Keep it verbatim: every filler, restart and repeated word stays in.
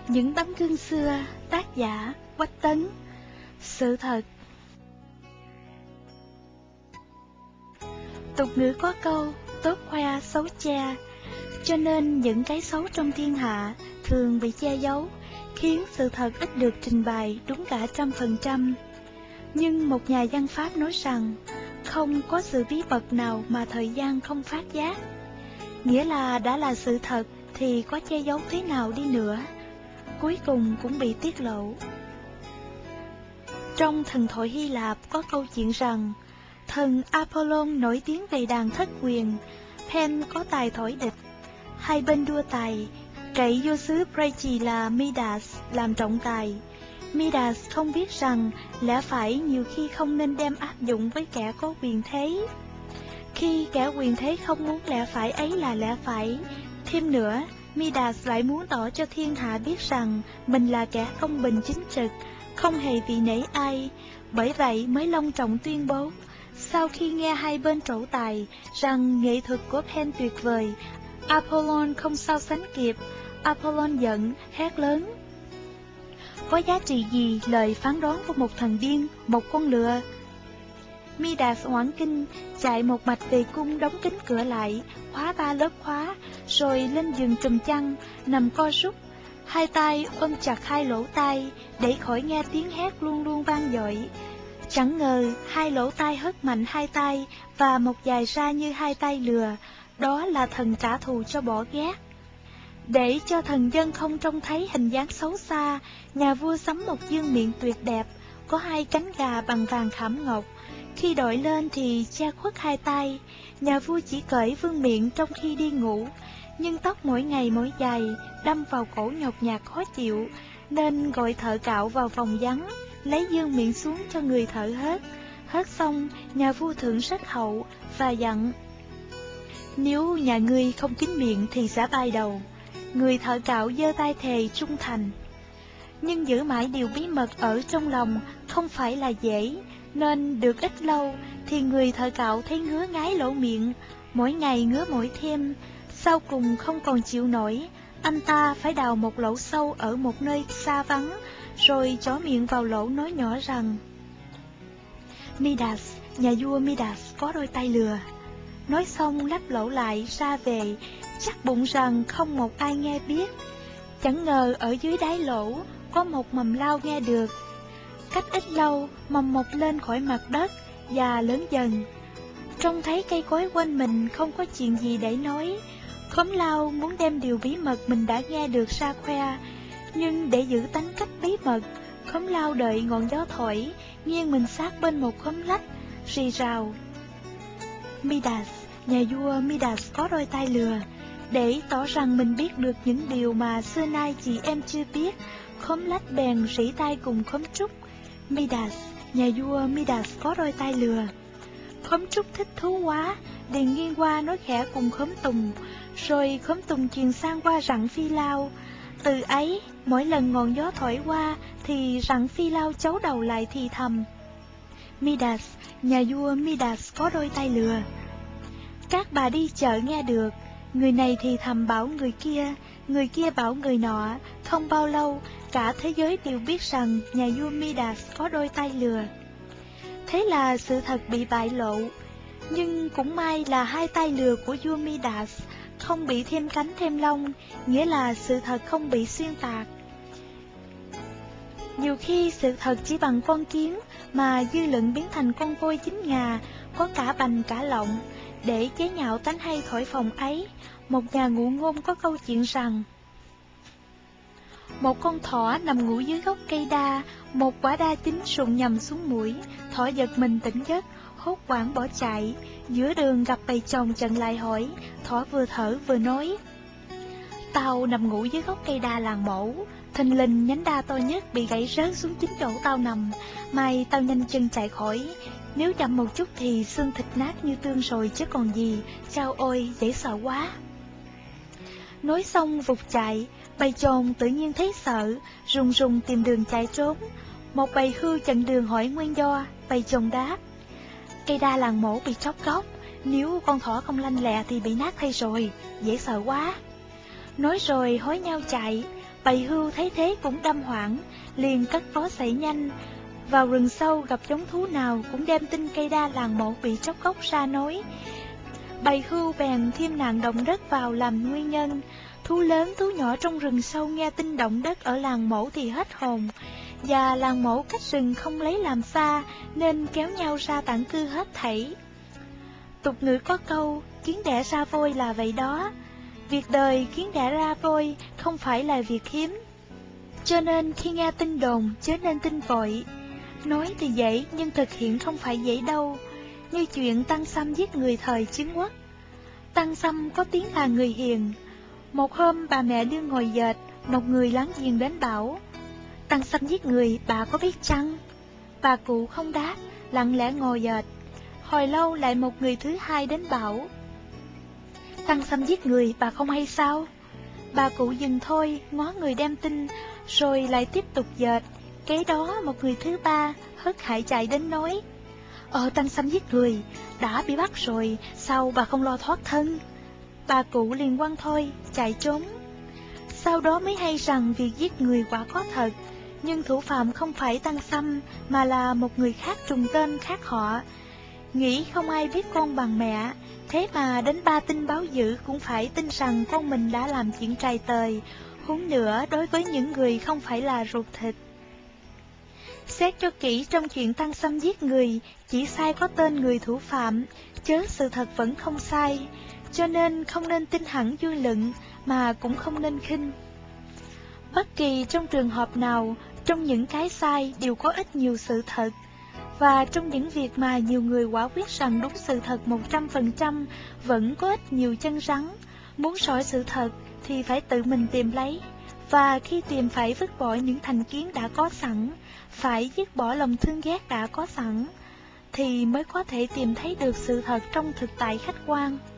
Những tấm gương xưa, tác giả Quách Tấn. Sự thật. Tục ngữ có câu, tốt khoe xấu che, cho nên những cái xấu trong thiên hạ thường bị che giấu, khiến sự thật ít được trình bày đúng cả trăm phần trăm. Nhưng một nhà văn Pháp nói rằng, không có sự bí mật nào mà thời gian không phát giác. Nghĩa là đã là sự thật thì có che giấu thế nào đi nữa, cuối cùng cũng bị tiết lộ. Trong thần thoại Hy Lạp có câu chuyện rằng, thần Apollon nổi tiếng về đàn thất quyền, Pan có tài thổi địch. Hai bên đua tài, cậy vua xứ Thrace là Midas làm trọng tài. Midas không biết rằng lẽ phải nhiều khi không nên đem áp dụng với kẻ có quyền thế. Khi kẻ quyền thế không muốn lẽ phải ấy là lẽ phải, thêm nữa, Midas lại muốn tỏ cho thiên hạ biết rằng mình là kẻ công bình chính trực, không hề vì nể ai, bởi vậy mới long trọng tuyên bố. Sau khi nghe hai bên trổ tài rằng nghệ thuật của Pan tuyệt vời, Apollon không sao sánh kịp, Apollon giận, hét lớn: có giá trị gì lời phán đoán của một thần điên, một con lừa? Midas hoảng kinh, chạy một mạch về cung đóng kín cửa lại, khóa ba lớp khóa, rồi lên giường trùm chăn, nằm co rút, hai tay ôm chặt hai lỗ tai, để khỏi nghe tiếng hét luôn luôn vang dội. Chẳng ngờ hai lỗ tai hất mạnh hai tay, và một dài ra như hai tay lừa, đó là thần trả thù cho bỏ ghét. Để cho thần dân không trông thấy hình dáng xấu xa, nhà vua sắm một vương miện tuyệt đẹp, có hai cánh gà bằng vàng khảm ngọc. Khi đội lên thì che khuất hai tay, nhà vua chỉ cởi vương miện trong khi đi ngủ, nhưng tóc mỗi ngày mỗi dài, đâm vào cổ nhột nhạt khó chịu, nên gọi thợ cạo vào phòng vắng, lấy vương miện xuống cho người thợ hớt. Hớt xong, nhà vua thưởng rất hậu, và dặn: nếu nhà ngươi không kín miệng thì sẽ bay đầu. Người thợ cạo giơ tay thề trung thành. Nhưng giữ mãi điều bí mật ở trong lòng không phải là dễ, nên được ít lâu thì người thợ cạo thấy ngứa ngái lỗ miệng, mỗi ngày ngứa mỗi thêm. Sau cùng không còn chịu nổi, anh ta phải đào một lỗ sâu ở một nơi xa vắng, rồi chỏ miệng vào lỗ nói nhỏ rằng: Midas, nhà vua Midas có đôi tay lừa. Nói xong lắp lỗ lại ra về, chắc bụng rằng không một ai nghe biết. Chẳng ngờ ở dưới đáy lỗ có một mầm lao nghe được. Cách ít lâu, mầm mọc lên khỏi mặt đất và lớn dần. Trông thấy cây cối quanh mình không có chuyện gì để nói, khóm lao muốn đem điều bí mật mình đã nghe được ra khoe. Nhưng để giữ tánh cách bí mật, khóm lao đợi ngọn gió thổi, nghiêng mình sát bên một khóm lách, rì rào: Midas, nhà vua Midas có đôi tay lừa. Để tỏ rằng mình biết được những điều mà xưa nay chị em chưa biết, khóm lách bèn rỉ tai cùng khóm trúc: Midas, nhà vua Midas có đôi tay lừa. Khóm trúc thích thú quá, liền nghiêng qua nói khẽ cùng khóm tùng, rồi khóm tùng truyền sang qua rặng phi lao. Từ ấy, mỗi lần ngọn gió thổi qua thì rặng phi lao chấu đầu lại thì thầm: Midas, nhà vua Midas có đôi tay lừa. Các bà đi chợ nghe được, người này thì thầm bảo người kia, người kia bảo người nọ. Không bao lâu, cả thế giới đều biết rằng nhà vua Midas có đôi tay lừa. Thế là sự thật bị bại lộ. Nhưng cũng may là hai tay lừa của vua Midas không bị thêm cánh thêm lông, nghĩa là sự thật không bị xuyên tạc. Nhiều khi sự thật chỉ bằng con kiến, mà dư luận biến thành con voi chín ngà, có cả bành cả lọng. Để chế nhạo tánh hay thổi phồng ấy, một nhà ngụ ngôn có câu chuyện rằng: một con thỏ nằm ngủ dưới gốc cây đa, một quả đa chín sụn nhầm xuống mũi. Thỏ giật mình tỉnh giấc, hốt hoảng bỏ chạy. Giữa đường gặp bầy chồng chặn lại hỏi, thỏ vừa thở vừa nói: tao nằm ngủ dưới gốc cây đa làng mẫu, thình lình nhánh đa to nhất bị gãy rớt xuống chính chỗ tao nằm. May tao nhanh chân chạy khỏi, nếu chậm một chút thì xương thịt nát như tương rồi chứ còn gì. Chao ôi, dễ sợ quá. Nói xong vụt chạy, bầy chồn tự nhiên thấy sợ, rùng rùng tìm đường chạy trốn. Một bầy hươu chặn đường hỏi nguyên do, bầy chồn đáp: cây đa làng mổ bị tróc gốc, nếu con thỏ không lanh lẹ thì bị nát thay rồi, dễ sợ quá. Nói rồi hối nhau chạy, Bầy hươu thấy thế cũng đâm hoảng, liền cất vó chạy nhanh vào rừng sâu, gặp giống thú nào cũng đem tin cây đa làng mổ bị tróc gốc ra nói. Bầy hươu bèn thêm nạn động đất vào làm nguyên nhân. Thú lớn thú nhỏ trong rừng sâu nghe tin động đất ở làng mổ thì hết hồn, và làng mổ cách rừng không lấy làm xa nên kéo nhau ra tản cư hết thảy. Tục ngữ có câu kiến đẻ ra vôi là vậy đó. Việc đời kiến đẻ ra vôi không phải là việc hiếm, cho nên khi nghe tin đồn chớ nên tin vội. Nói thì dễ nhưng thực hiện không phải dễ đâu, như chuyện Tăng Xăm giết người thời Chiến Quốc. Tăng Xăm có tiếng là người hiền. Một hôm bà mẹ đương ngồi dệt, một người láng giềng đến bảo: Tăng Xăm giết người bà có biết chăng? Bà cụ không đáp, lặng lẽ ngồi dệt. Hồi lâu lại một người thứ hai đến bảo: Tăng Xăm giết người bà không hay sao? Bà cụ dừng thôi, ngó người đem tin, rồi lại tiếp tục dệt. Kế đó một người thứ ba hớt hải chạy đến nói: Ờ Tăng Xăm giết người, đã bị bắt rồi, sao bà không lo thoát thân? Bà cụ liền quăng thôi, chạy trốn. Sau đó mới hay rằng việc giết người quả có thật, nhưng thủ phạm không phải Tăng Xăm, mà là một người khác trùng tên khác họ. Nghĩ không ai biết con bằng mẹ, thế mà đến ba tin báo dữ cũng phải tin rằng con mình đã làm chuyện trầy tời, huống nữa đối với những người không phải là ruột thịt. Xét cho kỹ, trong chuyện Tăng Xăm giết người, chỉ sai có tên người thủ phạm, chớ sự thật vẫn không sai, cho nên không nên tin hẳn dư luận, mà cũng không nên khinh. Bất kỳ trong trường hợp nào, trong những cái sai đều có ít nhiều sự thật, và trong những việc mà nhiều người quả quyết rằng đúng sự thật một trăm phần trăm, vẫn có ít nhiều chân rắn. Muốn sỏi sự thật thì phải tự mình tìm lấy, và khi tìm phải vứt bỏ những thành kiến đã có sẵn, phải dứt bỏ lòng thương ghét đã có sẵn, thì mới có thể tìm thấy được sự thật trong thực tại khách quan.